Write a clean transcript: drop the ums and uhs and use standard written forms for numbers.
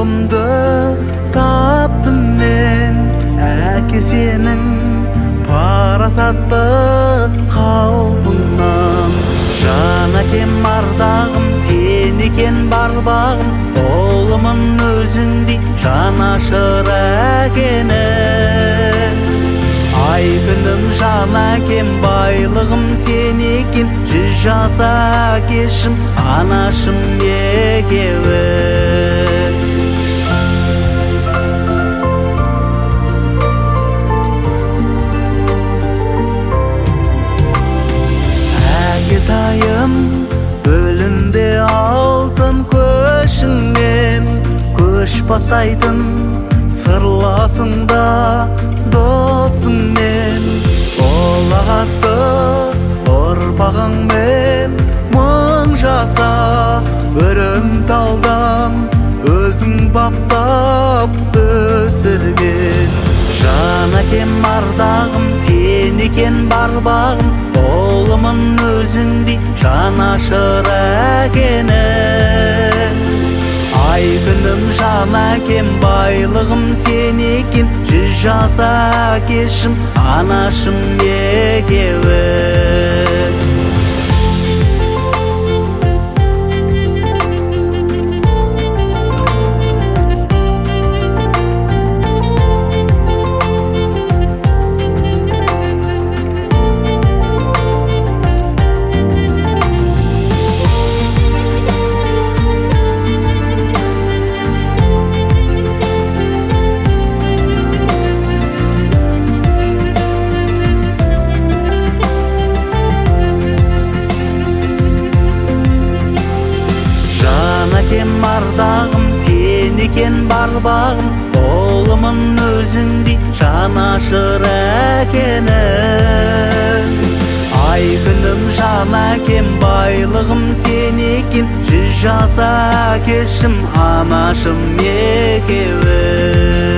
Жолымды таптым мен, әке сенің парасатты қалпыңнан. Жан әкем ардағым, сен екен бар бағым, ұлымын өзіңдей жанашыр әкені. Ай күнім жан әкем, байлығым сен екен, 100 жас әкешім, анашым екеуі. Әкетайым, бөлінде алтын көшіңнен, көш бастайтын сырласыңда досыңмен. Олағатты ұрпағыңмен мың жаса, өрім талдан өзің баптап өсірген. Жан әкем ардағым, сен екен бар бағым, ұлымын өзіңдей жанашыр әкені. Ай күнім жан әкем, байлығым сен екен, 100 жас әкешім, анашым екеуі. Әкем ардағым, сен екен бар бағым, ұлымын өзіңдей жанашыр әкені. Ай күнім жан әкем, байлығым сен екен, 100 жас әкешім, анашым екеуі.